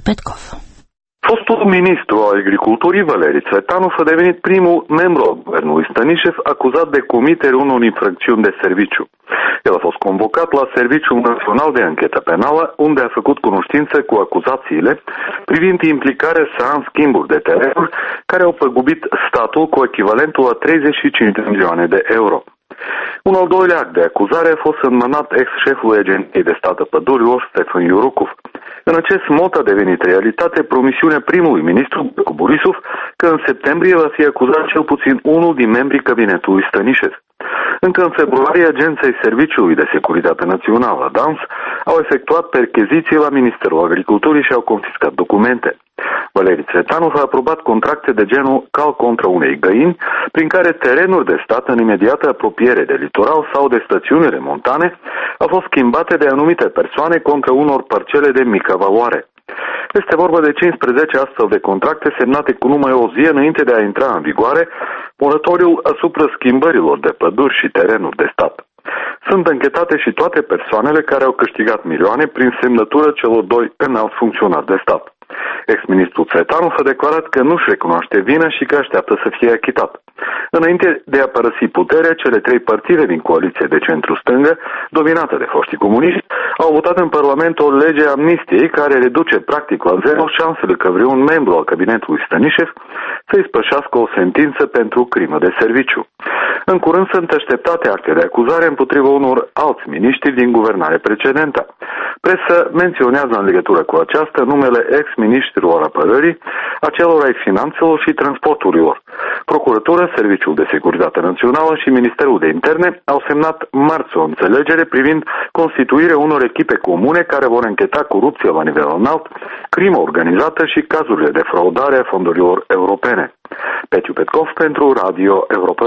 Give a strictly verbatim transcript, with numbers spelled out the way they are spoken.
Petkov. Fostul ministru al agriculturii, Valeri Tsvetanov, a devenit primul membru al guvernului Stănișev acuzat de comiterea unor infracțiuni de serviciu. El a fost convocat la Serviciul Național de Anchetă Penală, unde a făcut cunoștință cu acuzațiile privind implicarea sa în schimburi de terenuri care au păgubit statul cu echivalentul a treizeci și cinci de milioane de euro. Un al doilea act de acuzare a fost înmânat ex-șefului Agenției de Stat a Pădurilor, Stefan Iurucov. În acest mod a devenit realitate promisiunea primului ministru, Boico Borisov, că în septembrie va fi acuzat cel puțin unul din membrii cabinetului Stănișev. Încă în februarie, agenții Serviciului de Securitate Națională, D A N S, au efectuat percheziții la Ministerul Agriculturii și au confiscat documente. Valeri Tsvetanov a aprobat contracte de genul cal contra unei găini, prin care terenuri de stat în imediată apropiere de litoral sau de stațiunile montane au fost schimbate de anumite persoane contra unor parcele de mică valoare. Este vorba de cincisprezece astfel de contracte semnate cu numai o zi înainte de a intra în vigoare moratoriul asupra schimbărilor de păduri și terenuri de stat. Sunt închetate și toate persoanele care au câștigat milioane prin semnătură celor doi înalți funcționari de stat. Ex-ministrul Tsvetanov a declarat că nu-și recunoaște vina și că așteaptă să fie achitat. Înainte de a părăsi puterea, cele trei partide din coaliție de centru-stângă, dominată de foștii comuniști, au votat în Parlament o lege a amnistiei care reduce practic la zero șansele că vreun membru al cabinetului Stănișev să-i spășească o sentință pentru crimă de serviciu. În curând sunt așteptate acte de acuzare împotriva unor alți miniștri din guvernare precedentă. Presa menționează în legătură cu aceasta numele ex-ministrilor apărării, acelor ai finanțelor și transporturilor. Procuratura, Serviciul de Securitate Națională și Ministerul de Interne au semnat marți o înțelegere privind constituirea unor echipe comune care vor încheta corupția la nivel înalt, crimă organizată și cazurile de fraudare a fondurilor europene. Petiu Petkov pentru Radio Europa.